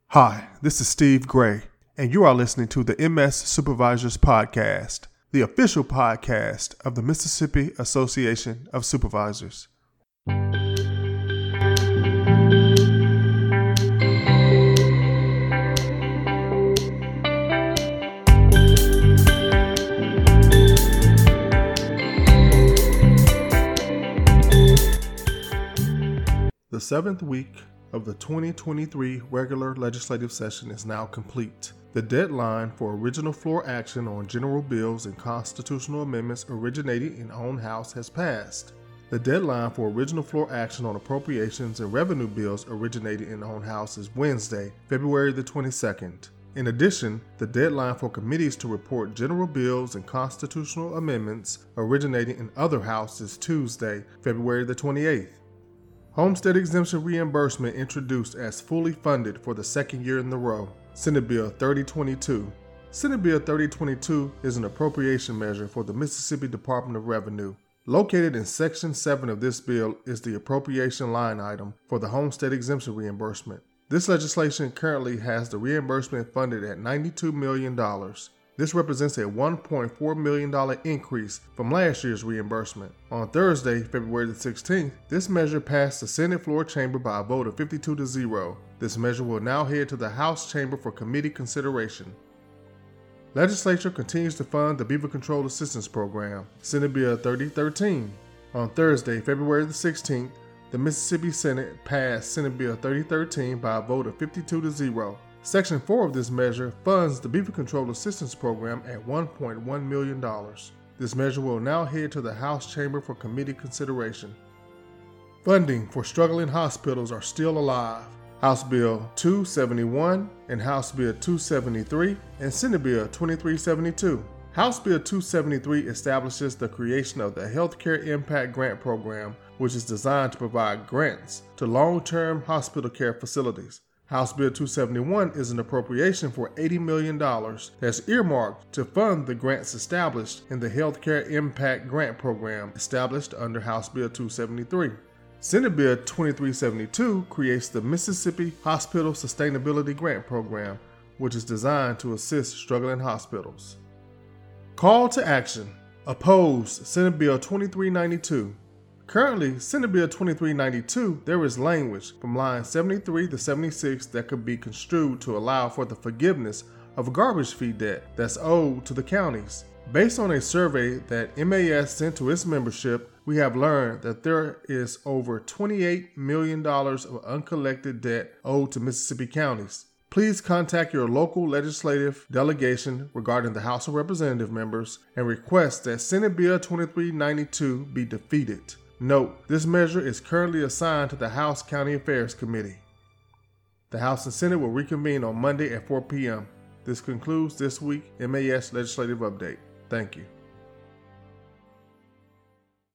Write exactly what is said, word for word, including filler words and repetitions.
Hi, this is Steve Gray, and you are listening to the M S Supervisors Podcast, the official podcast of the Mississippi Association of Supervisors. The seventh week of the twenty twenty-three regular legislative session is now complete. The deadline for original floor action on general bills and constitutional amendments originating in own house has passed. The deadline for original floor action on appropriations and revenue bills originating in own house is Wednesday, February the twenty-second. In addition, the deadline for committees to report general bills and constitutional amendments originating in other house is Tuesday, February the twenty-eighth. Homestead exemption reimbursement introduced as fully funded for the second year in a row. Senate Bill thirty twenty-two. Senate Bill thirty twenty-two is an appropriation measure for the Mississippi Department of Revenue. Located in Section seven of this bill is the appropriation line item for the homestead exemption reimbursement. This legislation currently has the reimbursement funded at ninety-two million dollars. This represents a one point four million dollars increase from last year's reimbursement. On Thursday, February the sixteenth, this measure passed the Senate floor chamber by a vote of fifty-two to zero. This measure will now head to the House chamber for committee consideration. Legislature continues to fund the Beaver Control Assistance Program, Senate Bill thirty thirteen. On Thursday, February the sixteenth, the Mississippi Senate passed Senate Bill thirty thirteen by a vote of fifty-two to zero. Section four of this measure funds the Beaver Control Assistance Program at one point one million dollars. This measure will now head to the House chamber for committee consideration. Funding for struggling hospitals are still alive. House Bill two seventy-one and House Bill two seventy-three and Senate Bill twenty-three seventy-two. House Bill two seventy-three establishes the creation of the Healthcare Impact Grant Program, which is designed to provide grants to long-term hospital care facilities. House Bill two seventy-one is an appropriation for eighty million dollars that's earmarked to fund the grants established in the Healthcare Impact Grant Program established under House Bill two seventy-three. Senate Bill twenty-three seventy-two creates the Mississippi Hospital Sustainability Grant Program, which is designed to assist struggling hospitals. Call to action. Oppose Senate Bill twenty-three ninety-two. Currently, Senate Bill twenty-three ninety-two, there is language from line seventy-three to seventy-six that could be construed to allow for the forgiveness of a garbage fee debt that's owed to the counties. Based on a survey that M A S sent to its membership, we have learned that there is over twenty-eight million dollars of uncollected debt owed to Mississippi counties. Please contact your local legislative delegation regarding the House of Representative members and request that Senate Bill twenty-three ninety-two be defeated. Note, this measure is currently assigned to the House County Affairs Committee. The House and Senate will reconvene on Monday at four p.m. This concludes this week's M A S Legislative Update. Thank you.